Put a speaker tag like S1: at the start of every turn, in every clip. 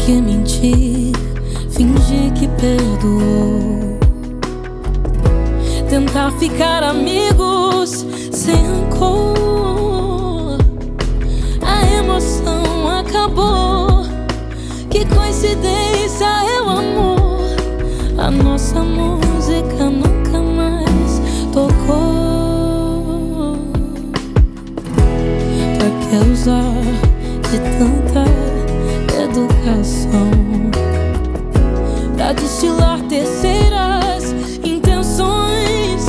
S1: que mentir, fingir que perdoou, tentar ficar amigos sem rancor. A emoção acabou, que coincidência é o amor. A nossa música nunca mais tocou. Pra que usar de tanta educação pra destilar terceiras intenções,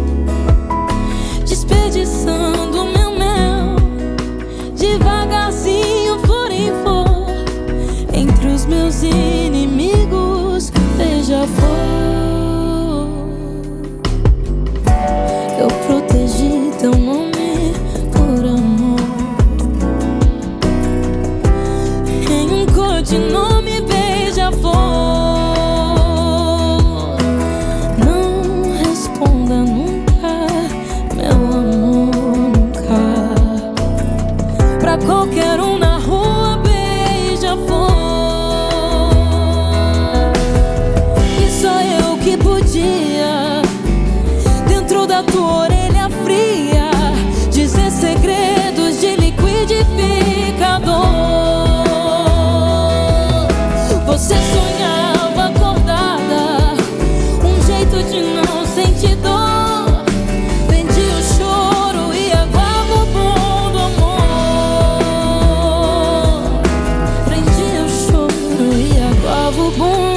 S1: desperdiçando meu mel devagarzinho, por em for, entre os meus inimigos, beija-flor. Eu protegi teu nome por amor, em um codinome beija-flor. Não responda nunca, meu amor, nunca. Pra qualquer um na rua, beija-flor. E só eu que podia, dentro da tua orelha fria, dizer segredos de liquidificador. Você sonhava acordada, um jeito de não sentir dor. Vendi o choro e aguava o bom do amor. Prendi o choro e aguava o bom